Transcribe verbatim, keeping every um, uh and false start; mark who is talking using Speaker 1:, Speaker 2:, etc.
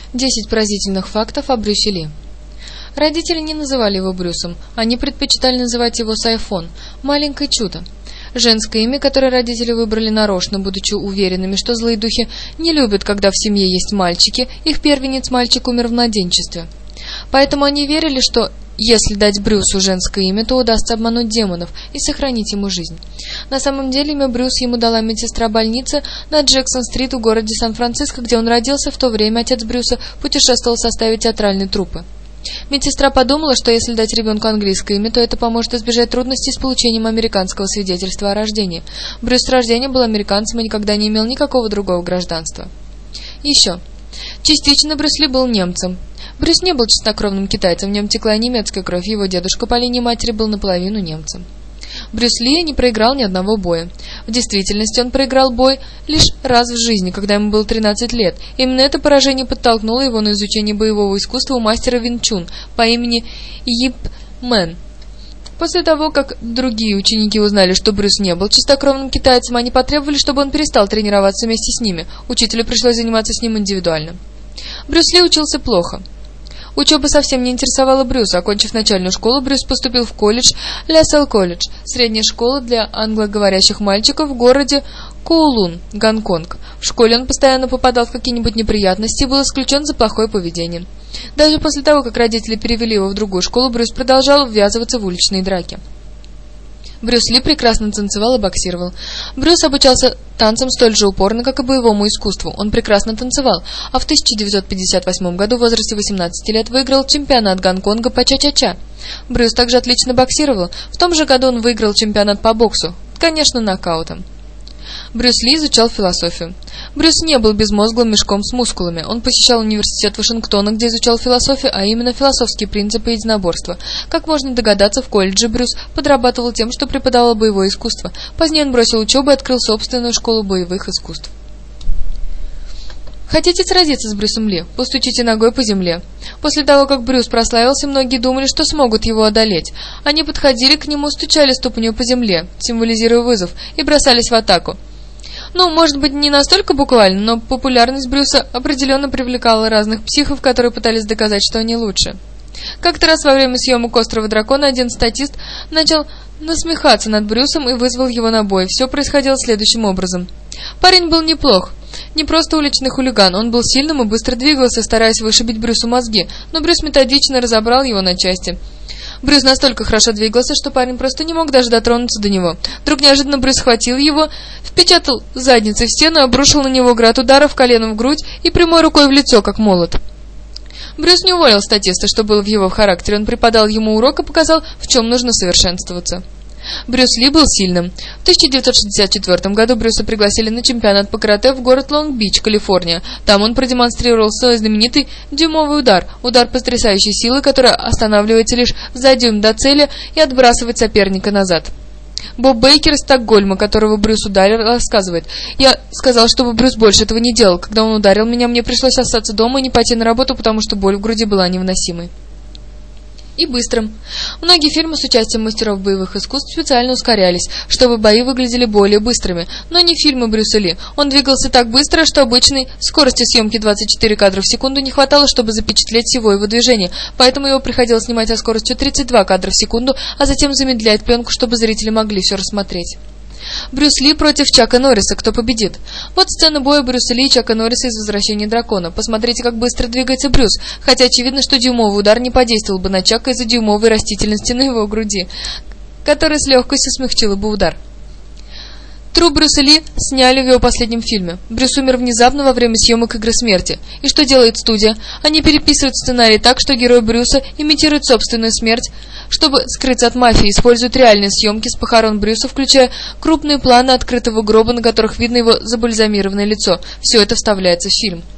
Speaker 1: десять поразительных фактов о Брюсе Ли. Родители не называли его Брюсом, они предпочитали называть его Сайфон, маленькое чудо. Женское имя, которое родители выбрали нарочно, будучи уверенными, что злые духи не любят, когда в семье есть мальчики, их первенец-мальчик умер в младенчестве. Поэтому они верили, что если дать Брюсу женское имя, то удастся обмануть демонов и сохранить ему жизнь. На самом деле имя Брюс ему дала медсестра больницы на Джексон-стрит в городе Сан-Франциско, где он родился. В то время отец Брюса путешествовал в составе театральной труппы. Медсестра подумала, что если дать ребенку английское имя, то это поможет избежать трудностей с получением американского свидетельства о рождении. Брюс с рождения был американцем и никогда не имел никакого другого гражданства. Еще. Частично Брюс Ли был немцем. Брюс не был чистокровным китайцем, в нем текла немецкая кровь, его дедушка по линии матери был наполовину немцем. Брюс Ли не проиграл ни одного боя. В действительности он проиграл бой лишь раз в жизни, когда ему было тринадцать лет. Именно это поражение подтолкнуло его на изучение боевого искусства у мастера Вин Чун по имени Йип Мэн. После того, как другие ученики узнали, что Брюс не был чистокровным китайцем, они потребовали, чтобы он перестал тренироваться вместе с ними. Учителю пришлось заниматься с ним индивидуально. Брюс Ли учился плохо. Учеба совсем не интересовала Брюса. Окончив начальную школу, Брюс поступил в колледж Ля-Селл колледж, средняя школа для англоговорящих мальчиков в городе Коулун, Гонконг. В школе он постоянно попадал в какие-нибудь неприятности и был исключен за плохое поведение. Даже после того, как родители перевели его в другую школу, Брюс продолжал ввязываться в уличные драки. Брюс Ли прекрасно танцевал и боксировал. Брюс обучался танцам столь же упорно, как и боевому искусству. Он прекрасно танцевал, а в тысяча девятьсот пятьдесят восьмом году в возрасте восемнадцати лет выиграл чемпионат Гонконга по ча-ча-ча. Брюс также отлично боксировал. В том же году он выиграл чемпионат по боксу, конечно, нокаутом. Брюс Ли изучал философию. Брюс не был безмозглым мешком с мускулами. Он посещал университет Вашингтона, где изучал философию, а именно философские принципы единоборства. Как можно догадаться, в колледже Брюс подрабатывал тем, что преподавал боевое искусство. Позднее он бросил учебу и открыл собственную школу боевых искусств. Хотите сразиться с Брюсом Ли? Постучите ногой по земле. После того, как Брюс прославился, многие думали, что смогут его одолеть. Они подходили к нему, стучали ступней по земле, символизируя вызов, и бросались в атаку. Ну, может быть, не настолько буквально, но популярность Брюса определенно привлекала разных психов, которые пытались доказать, что они лучше. Как-то раз во время съемок «Острова дракона» один статист начал насмехаться над Брюсом и вызвал его на бой. Все происходило следующим образом. Парень был неплох. Не просто уличный хулиган, он был сильным и быстро двигался, стараясь вышибить Брюсу мозги, но Брюс методично разобрал его на части. Брюс настолько хорошо двигался, что парень просто не мог даже дотронуться до него. Вдруг неожиданно Брюс схватил его, впечатал задницей в стену, обрушил на него град ударов коленом в грудь и прямой рукой в лицо, как молот. Брюс не уволил статиста, что было в его характере, он преподал ему урок и показал, в чем нужно совершенствоваться. Брюс Ли был сильным. В тысяча девятьсот шестьдесят четвёртом году Брюса пригласили на чемпионат по карате в город Лонг-Бич, Калифорния. Там он продемонстрировал свой знаменитый дюймовый удар, удар потрясающей силы, который останавливается лишь за дюйм до цели и отбрасывает соперника назад. Боб Бейкер из Стокгольма, которого Брюс ударил, рассказывает: «Я сказал, чтобы Брюс больше этого не делал. Когда он ударил меня, мне пришлось остаться дома и не пойти на работу, потому что боль в груди была невыносимой». И быстрым. Многие фильмы с участием мастеров боевых искусств специально ускорялись, чтобы бои выглядели более быстрыми, но не фильмы Брюса Ли. Он двигался так быстро, что обычной скорости съемки двадцать четыре кадра в секунду не хватало, чтобы запечатлеть всего его движение, поэтому его приходилось снимать со скоростью тридцать два кадра в секунду, а затем замедлять пленку, чтобы зрители могли все рассмотреть. Брюс Ли против Чака Норриса. Кто победит? Вот сцена боя Брюса Ли и Чака Норриса из «Возвращения дракона». Посмотрите, как быстро двигается Брюс, хотя очевидно, что дюймовый удар не подействовал бы на Чака из-за дюймовой растительности на его груди, которая с легкостью смягчила бы удар. Труп Брюса Ли сняли в его последнем фильме. Брюс умер внезапно во время съемок «Игры смерти». И что делает студия? Они переписывают сценарий так, что герой Брюса имитирует собственную смерть, чтобы скрыться от мафии, используют реальные съемки с похорон Брюса, включая крупные планы открытого гроба, на которых видно его забальзамированное лицо. Все это вставляется в фильм.